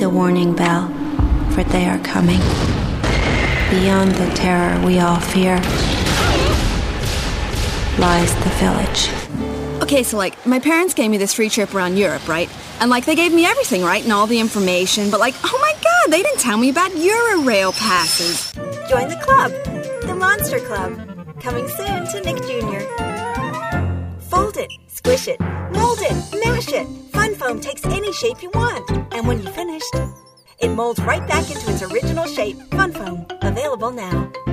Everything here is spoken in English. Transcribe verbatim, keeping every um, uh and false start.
the warning bell, for they are coming. Beyond the terror we all fear lies the village. Okay, so like, my parents gave me this free trip around Europe, right? And like, they gave me everything, right? And all the information, but like, oh my god, they didn't tell me about Eurail passes. Join the club, the Monster Club. Coming soon to Nick Junior Fold it, squish it, mold it, mash it. Fun Foam takes any shape you want. And when you're finished, it molds right back into its original shape. Fun Foam, available now.